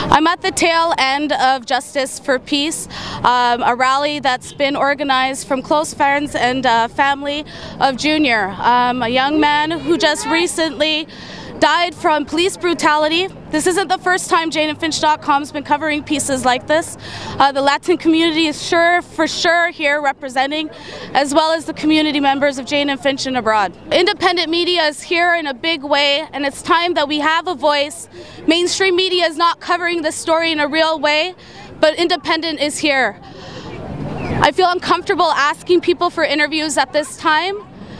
I'm at the tail end of Justice for Peace, a rally that's been organized from close friends and family of Junior, a young man who just recently died from police brutality. This isn't the first time JaneandFinch.com has been covering pieces like this. The Latin community is for sure here representing, as well as the community members of Jane and Finch and abroad. Independent media is here in a big way, and it's time that we have a voice. Mainstream media is not covering this story in a real way, but independent is here. I feel uncomfortable asking people for interviews at this time,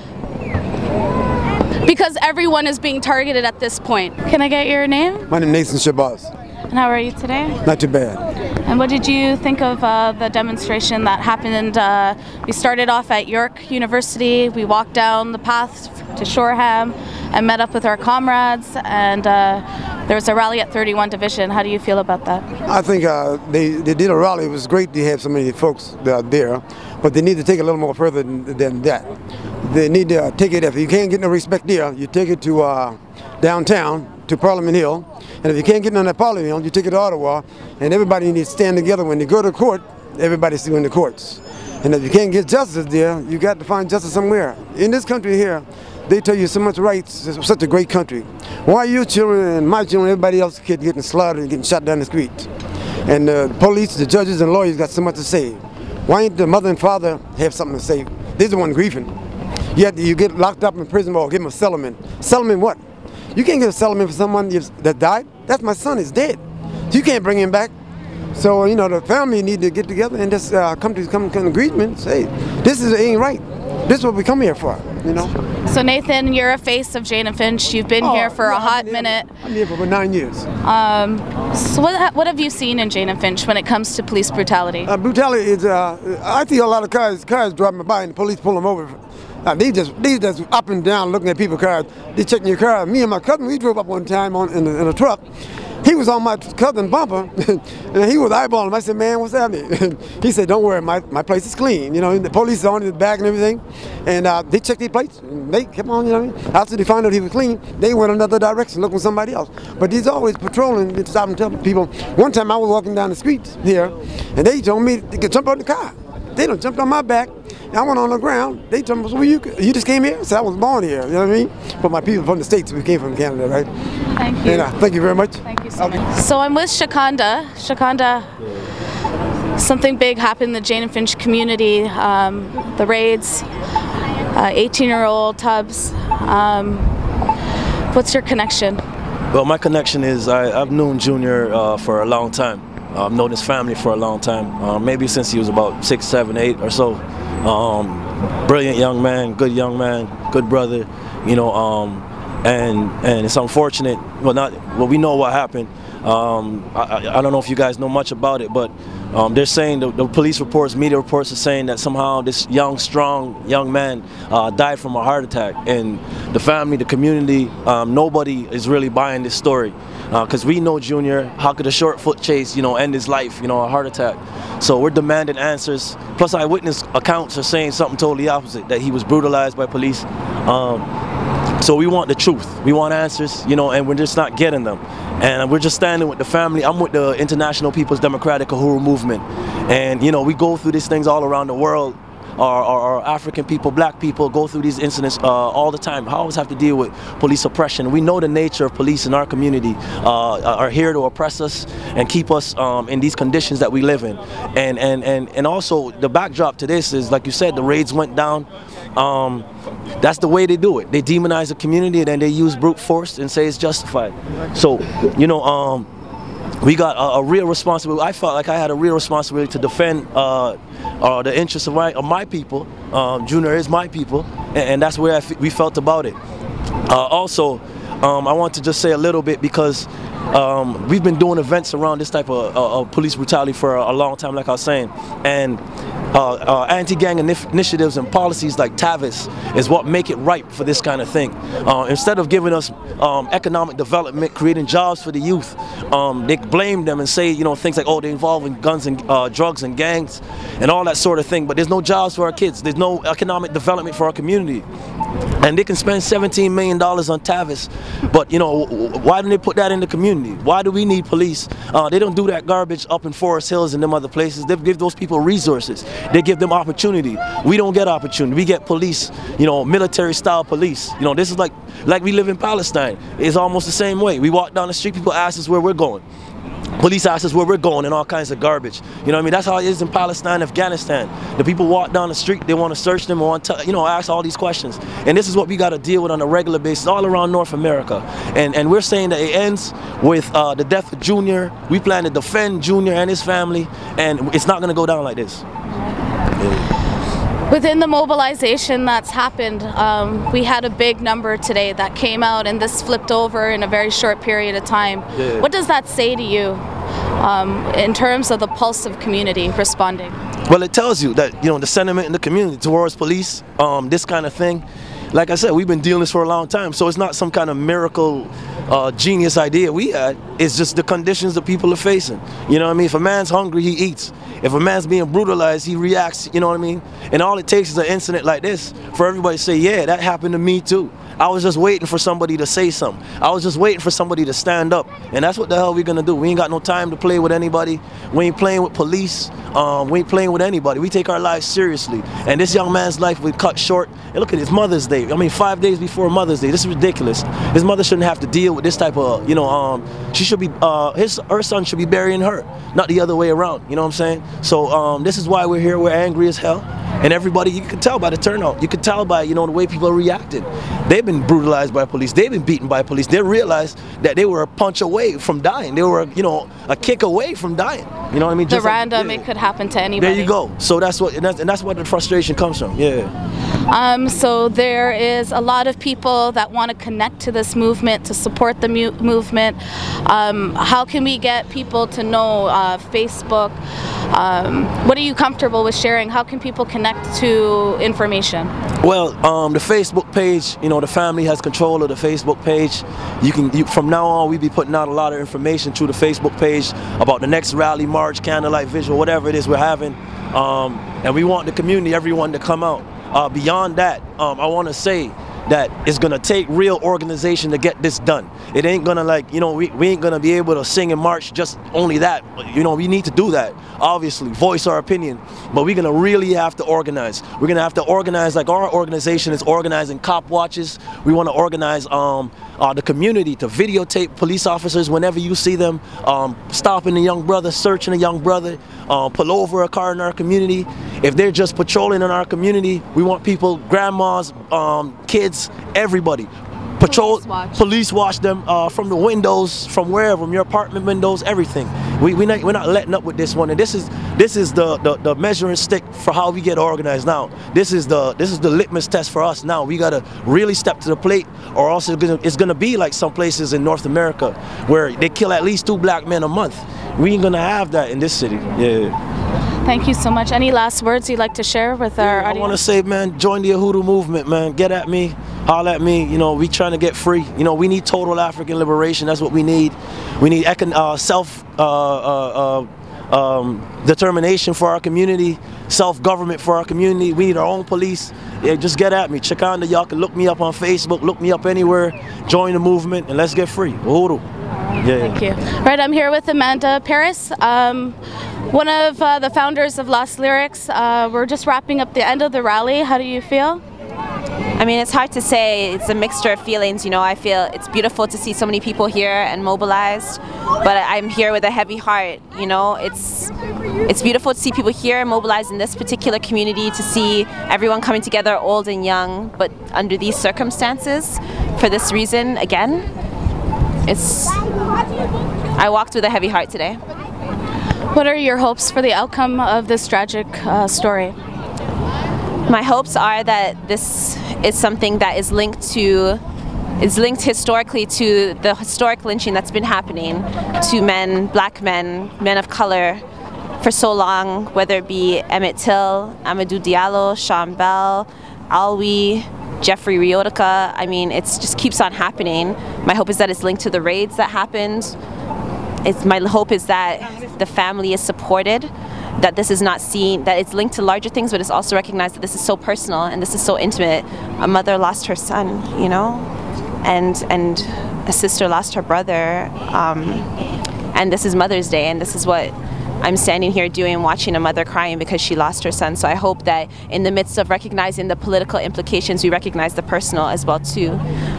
because everyone is being targeted at this point. Can I get your name? My name is Nathan Shabazz. And how are you today? Not too bad. And what did you think of the demonstration that happened? We started off at York University, we walked down the path to Shoreham and met up with our comrades, and there was a rally at 31 Division. How do you feel about that? I think they did a rally. It was great to have so many folks there, but they need to take it a little more further than that. They need to take it, if you can't get no respect there, you take it to downtown, to Parliament Hill, and if you can't get none at Parliament Hill, you take it to Ottawa, and everybody needs to stand together. When they go to court, everybody's still in the courts. And if you can't get justice there, you got to find justice somewhere. In this country here, they tell you so much rights. It's such a great country. Why are your children and my children, everybody else's kids getting slaughtered and getting shot down the street? And the police, the judges and lawyers got so much to say. Why ain't the mother and father have something to say? They're the one grieving. Yet you get locked up in prison or give them a settlement. Settlement what? You can't get a settlement for someone that died. That's my son, is dead. So you can't bring him back. So, you know, the family need to get together and just come to agreement. Say, this ain't right. This is what we come here for, you know. So Nathan, you're a face of Jane and Finch. You've been here for a hot minute. I'm here for about 9 years. So what have you seen in Jane and Finch when it comes to police brutality? Brutality is, I see a lot of cars driving by and the police pull them over. They just up and down looking at people's cars. They checking your car. Me and my cousin, we drove up one time in a truck. He was on my cousin's bumper, and he was eyeballing him. I said, man, what's happening? He said, don't worry, my place is clean. You know, the police is on his back and everything. And they checked their plates, and they kept on, you know what I mean? After they found out he was clean, they went another direction, looking for somebody else. But he's always patrolling, stopping, telling people. One time I was walking down the street here, and they told me to jump out the car. They done jumped on my back. I went on the ground. They told me, well, you just came here? I said, I was born here, you know what I mean? But my people from the States, we came from Canada, right? Thank you. And, thank you very much. Thank you so much. So I'm with Shakanda. Shakanda, something big happened in the Jane and Finch community. The raids, 18-year-old Tubbs. What's your connection? Well, my connection is I've known Junior for a long time. I've known his family for a long time, maybe since he was about 6, 7, 8 or so. Brilliant young man, good brother, you know, and it's unfortunate. Well, we know what happened. I don't know if you guys know much about it, but they're saying the police reports, media reports are saying that somehow this young, strong young man died from a heart attack, and the family, the community, nobody is really buying this story. Because we know Junior, how could a short foot chase, you know, end his life, you know, a heart attack. So we're demanding answers. Plus eyewitness accounts are saying something totally opposite, that he was brutalized by police. So we want the truth. We want answers, you know, and we're just not getting them. And we're just standing with the family. I'm with the International People's Democratic Uhuru Movement. And, you know, we go through these things all around the world. Our African people, black people go through these incidents all the time. I always have to deal with police oppression. We know the nature of police in our community are here to oppress us and keep us in these conditions that we live in. And also the backdrop to this is, like you said, the raids went down. That's the way they do it. They demonize the community and then they use brute force and say it's justified. So, you know, we got a real responsibility. I felt like I had a real responsibility to defend the interests of my people. Junior is my people, and that's where we felt about it. Also, I want to just say a little bit because we've been doing events around this type of police brutality for a long time, like I was saying, and anti-gang initiatives and policies like TAVIS is what make it ripe for this kind of thing. Instead of giving us economic development, creating jobs for the youth, they blame them and say, you know, things like, oh, they're involved in guns and drugs and gangs and all that sort of thing, but there's no jobs for our kids, there's no economic development for our community. And they can spend $17 million on Tavis, but you know, why didn't they put that in the community? Why do we need police? They don't do that garbage up in Forest Hills and them other places. They give those people resources. They give them opportunity. We don't get opportunity. We get police, you know, military-style police. You know, this is like we live in Palestine. It's almost the same way. We walk down the street, people ask us where we're going. Police ask us where we're going and all kinds of garbage. You know what I mean? That's how it is in Palestine, Afghanistan. The people walk down the street, they want to search them, want to, you know, ask all these questions. And this is what we got to deal with on a regular basis all around North America. And we're saying that it ends with the death of Junior. We plan to defend Junior and his family, and it's not going to go down like this. Within the mobilization that's happened, we had a big number today that came out, and this flipped over in a very short period of time. Yeah. What does that say to you in terms of the pulse of community responding? Well, it tells you that, you know, the sentiment in the community towards police, this kind of thing. Like I said, we've been dealing this for a long time, so it's not some kind of miracle genius idea we had. It's just the conditions that people are facing. You know what I mean? If a man's hungry, he eats. If a man's being brutalized, he reacts, you know what I mean? And all it takes is an incident like this for everybody to say, yeah, that happened to me too. I was just waiting for somebody to say something. I was just waiting for somebody to stand up. And that's what the hell we're gonna do. We ain't got no time to play with anybody. We ain't playing with police. We ain't playing with anybody. We take our lives seriously. And this young man's life we cut short. And look at his Mother's Day. I mean, 5 days before Mother's Day. This is ridiculous. His mother shouldn't have to deal with this type of, you know, she should be, her son should be burying her, not the other way around. You know what I'm saying? So this is why we're here. We're angry as hell. And everybody, you can tell by the turnout. You can tell by, you know, the way people are reacting. They've been brutalized by police. They've been beaten by police. They realized that they were a punch away from dying. They were, you know, a kick away from dying. You know what I mean? Just random, it could happen to anybody. There you go. So that's what, and that's what the frustration comes from. Yeah. So there is a lot of people that want to connect to this movement, to support the movement. How can we get people to know Facebook? What are you comfortable with sharing? How can people connect to information? Well, the Facebook page, you know, the family has control of the Facebook page. From now on, we'll be putting out a lot of information through the Facebook page about the next rally, march, candlelight visual, whatever it is we're having. And we want the community, everyone to come out. Beyond that, I want to say that it's going to take real organization to get this done. It ain't going to, like, you know, we ain't going to be able to sing and march just only that. You know, we need to do that, obviously, voice our opinion. But we're going to really have to organize. We're going to have to organize, like our organization is organizing cop watches. We want to organize the community to videotape police officers whenever you see them stopping a young brother, searching a young brother, pull over a car in our community. If they're just patrolling in our community, we want people, grandmas, kids, everybody. Patrol, police watch them from the windows, from wherever, from your apartment windows, everything. We're not letting up with this one, and this is the measuring stick for how we get organized now. This is the litmus test for us now. We gotta really step to the plate, or else it's gonna be like some places in North America where they kill at least 2 black men a month. We ain't gonna have that in this city. Yeah. Thank you so much. Any last words you'd like to share with our audience? I want to say, man, join the Uhuru movement, man. Get at me, holler at me. You know, we trying to get free. You know, we need total African liberation. That's what we need. We need self determination for our community, self-government for our community. We need our own police. Yeah, just get at me. Chakanda, y'all can look me up on Facebook, look me up anywhere. Join the movement, and let's get free. Uhuru. Yeah. Thank you. Right, I'm here with Amanda Paris, one of the founders of Lost Lyrics. We're just wrapping up the end of the rally. How do you feel? I mean, it's hard to say. It's a mixture of feelings, you know. I feel it's beautiful to see so many people here and mobilized, but I'm here with a heavy heart, you know. It's beautiful to see people here mobilized in this particular community, to see everyone coming together, old and young, but under these circumstances, for this reason, again, I walked with a heavy heart today. What are your hopes for the outcome of this tragic story? My hopes are that this is something that is linked historically to the historic lynching that's been happening to men, black men, men of color for so long, whether it be Emmett Till, Amadou Diallo, Sean Bell, Alwi, Jeffrey Riotica. I mean, it just keeps on happening. My hope is that it's linked to the raids that happened. My hope is that the family is supported that this is not seen, that it's linked to larger things, but it's also recognized that this is so personal and this is so intimate. A mother lost her son, you know, and a sister lost her brother, and this is Mother's Day, and this is what I'm standing here doing, watching a mother crying because she lost her son. So I hope that in the midst of recognizing the political implications, we recognize the personal as well too.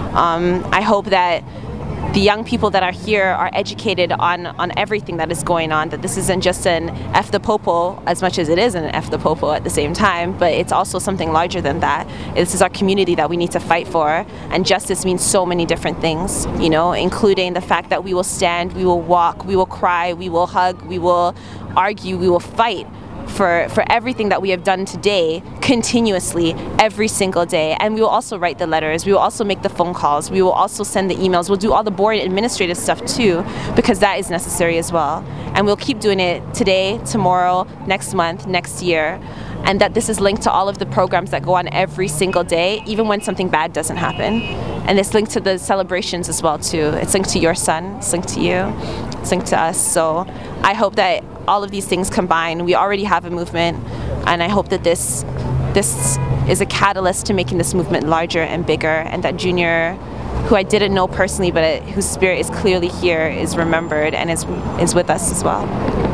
I hope that the young people that are here are educated on everything that is going on, that this isn't just an F the Popo as much as it is an F the Popo at the same time, but it's also something larger than that. This is our community that we need to fight for, and justice means so many different things, you know, including the fact that we will stand, we will walk, we will cry, we will hug, we will argue, we will fight for everything that we have done today, continuously, every single day. And we will also write the letters, we will also make the phone calls, we will also send the emails, we'll do all the boring administrative stuff too, because that is necessary as well. And we'll keep doing it today, tomorrow, next month, next year. And that this is linked to all of the programs that go on every single day, even when something bad doesn't happen. And it's linked to the celebrations as well too. It's linked to your son, it's linked to you, it's linked to us. So I hope that all of these things combine. We already have a movement, and I hope that this is a catalyst to making this movement larger and bigger, and that Junior, who I didn't know personally, but whose spirit is clearly here, is remembered and is with us as well.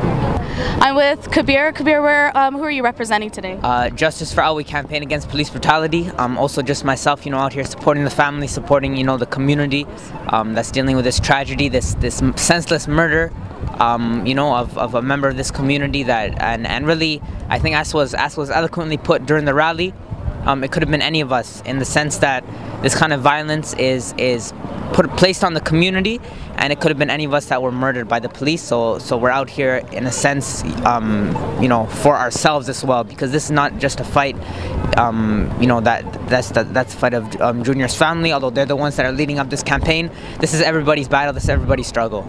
I'm with Kabir. Kabir, who are you representing today? Justice for All, we campaign against police brutality. Also just myself, you know, out here supporting the family, supporting, you know, the community that's dealing with this tragedy, this senseless murder, you know, of a member of this community that, and really, I think as was eloquently put during the rally, it could have been any of us, in the sense that this kind of violence is placed on the community, and it could have been any of us that were murdered by the police. So we're out here in a sense, you know, for ourselves as well, because this is not just a fight, you know, that's the fight of Junior's family, although they're the ones that are leading up this campaign. This is everybody's battle. This is everybody's struggle.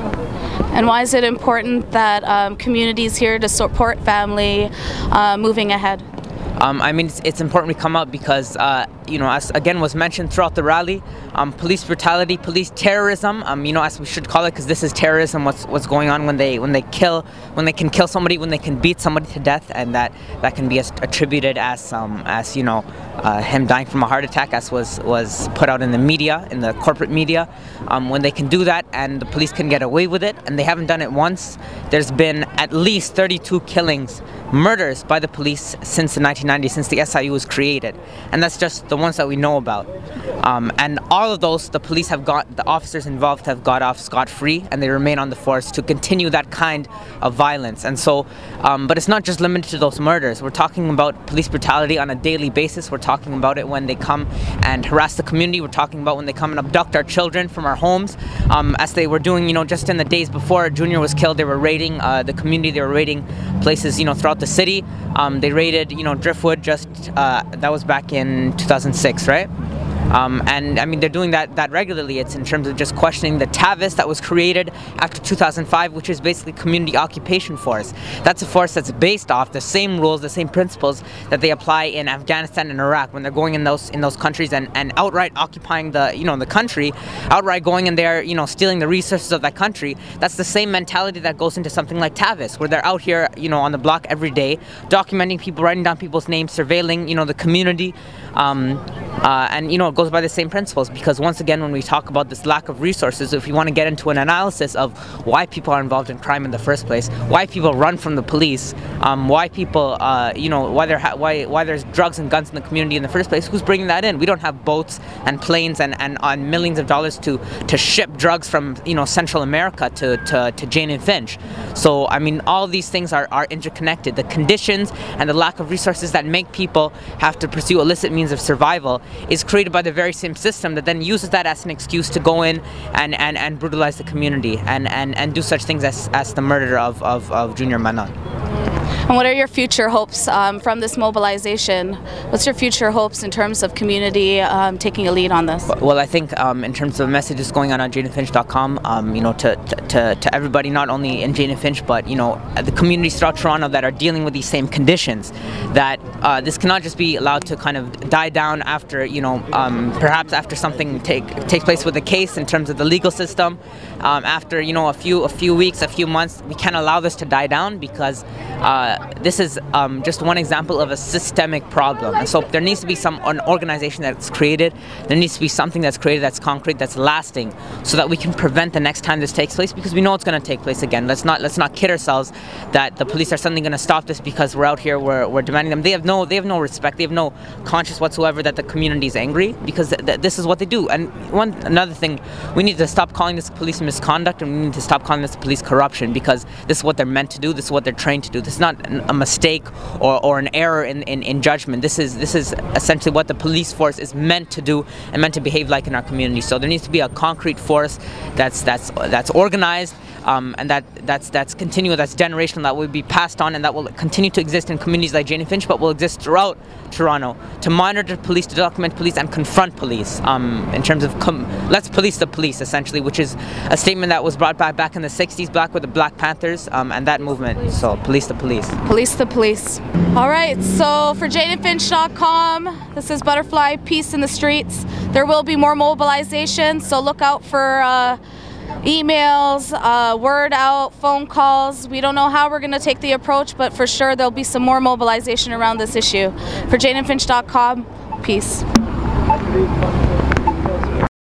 And why is it important that communities here to support family moving ahead? I mean, it's important we come out because, you know, as again was mentioned throughout the rally, police brutality, police terrorism, you know, as we should call it, because this is terrorism. What's going on when they can kill somebody, when they can beat somebody to death, and that can be attributed as you know, him dying from a heart attack, as was put out in the media, in the corporate media. When they can do that and the police can get away with it, and they haven't done it once. There's been at least 32 killings, murders by the police since the 1990s, since the SIU was created, and that's just the ones that we know about. And all of those, the officers involved have got off scot-free, and they remain on the force to continue that kind of violence. And so, but it's not just limited to those murders. We're talking about police brutality on a daily basis. We're talking about it when they come and harass the community. We're talking about when they come and abduct our children from our homes, as they were doing, you know, just in the days before Junior was killed. They were raiding the community. They were raiding places, you know, throughout the city. They raided, you know, Driftwood that was back in 2006, right? And I mean, they're doing that regularly. It's in terms of just questioning the TAVIS that was created after 2005, which is basically Community Occupation Force. That's a force that's based off the same rules, the same principles that they apply in Afghanistan and Iraq when they're going in those countries and outright occupying the country, outright going in there, you know, stealing the resources of that country. That's the same mentality that goes into something like TAVIS, where they're out here, you know, on the block every day, documenting people, writing down people's names, surveilling, you know, the community, and you know, it goes by the same principles. Because once again, when we talk about this lack of resources, if you want to get into an analysis of why people are involved in crime in the first place, why people run from the police, why people, you know, why there's drugs and guns in the community in the first place, who's bringing that in? We don't have boats and planes and on millions of dollars to ship drugs from, you know, Central America to Jane and Finch. So I mean, all these things are interconnected. The conditions and the lack of resources that make people have to pursue illicit means of survival is created by the very same system that then uses that as an excuse to go in and brutalize the community and do such things as the murder of Junior Manan. And what are your future hopes from this mobilization? What's your future hopes in terms of community taking a lead on this? Well, I think in terms of messages going on janeandfinch.com, you know, to everybody, not only in Jane and Finch, but, you know, the communities throughout Toronto that are dealing with these same conditions, that this cannot just be allowed to kind of die down after, perhaps after something takes place with the case in terms of the legal system. After a few weeks, a few months, we can't allow this to die down because this is just one example of a systemic problem. And so there needs to be an organization that's created. There needs to be something that's created that's concrete, that's lasting, so that we can prevent the next time this takes place, because we know it's going to take place again. Let's not kid ourselves that the police are suddenly going to stop this because we're out here, we're demanding them. They have no respect, they have no conscience whatsoever that the community is angry, because this is what they do. And another thing, we need to stop calling this police misconduct, and we need to stop calling this police corruption, because this is what they're meant to do, this is what they're trained to do. This is not a mistake or an error in judgment. This is essentially what the police force is meant to do and meant to behave like in our community. So there needs to be a concrete force that's organized, and that's continual, that's generational, that will be passed on, and that will continue to exist in communities like Jane and Finch, but will exist throughout Toronto, to monitor police, to document police, and confront police. In terms of let's police the police, essentially, which is a statement that was brought back in the 60s, back with the Black Panthers and that movement. So police the police. Police the police. All right, so for JaneandFinch.com, this is Butterfly Peace in the Streets. There will be more mobilization, so look out for emails, word out, phone calls. We don't know how we're going to take the approach, but for sure there'll be some more mobilization around this issue. For JaneandFinch.com, peace.